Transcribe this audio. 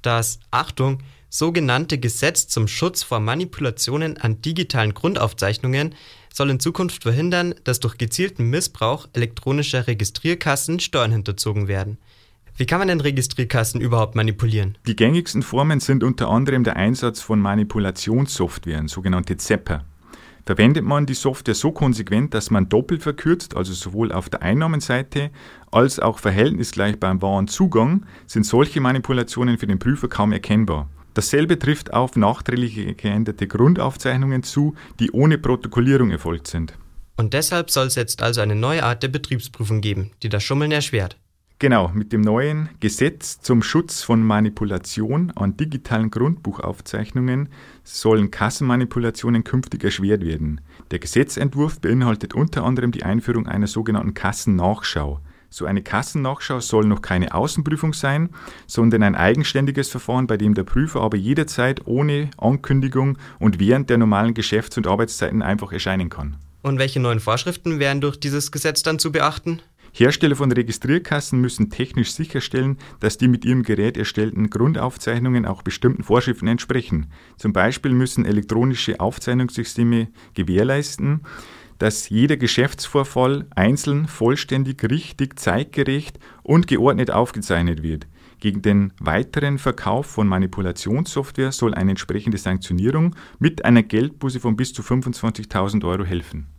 Das, Achtung, sogenannte Gesetz zum Schutz vor Manipulationen an digitalen Grundaufzeichnungen soll in Zukunft verhindern, dass durch gezielten Missbrauch elektronischer Registrierkassen Steuern hinterzogen werden. Wie kann man denn Registrierkassen überhaupt manipulieren? Die gängigsten Formen sind unter anderem der Einsatz von Manipulationssoftwaren, sogenannte Zepper. Verwendet man die Software so konsequent, dass man doppelt verkürzt, also sowohl auf der Einnahmenseite als auch verhältnisgleich beim Warenzugang, sind solche Manipulationen für den Prüfer kaum erkennbar. Dasselbe trifft auf nachträglich geänderte Grundaufzeichnungen zu, die ohne Protokollierung erfolgt sind. Und deshalb soll es jetzt also eine neue Art der Betriebsprüfung geben, die das Schummeln erschwert. Genau, mit dem neuen Gesetz zum Schutz von Manipulation an digitalen Grundbuchaufzeichnungen sollen Kassenmanipulationen künftig erschwert werden. Der Gesetzentwurf beinhaltet unter anderem die Einführung einer sogenannten Kassennachschau. So eine Kassennachschau soll noch keine Außenprüfung sein, sondern ein eigenständiges Verfahren, bei dem der Prüfer aber jederzeit ohne Ankündigung und während der normalen Geschäfts- und Arbeitszeiten einfach erscheinen kann. Und welche neuen Vorschriften wären durch dieses Gesetz dann zu beachten? Hersteller von Registrierkassen müssen technisch sicherstellen, dass die mit ihrem Gerät erstellten Grundaufzeichnungen auch bestimmten Vorschriften entsprechen. Zum Beispiel müssen elektronische Aufzeichnungssysteme gewährleisten, dass jeder Geschäftsvorfall einzeln, vollständig, richtig, zeitgerecht und geordnet aufgezeichnet wird. Gegen den weiteren Verkauf von Manipulationssoftware soll eine entsprechende Sanktionierung mit einer Geldbuße von bis zu 25.000 € helfen.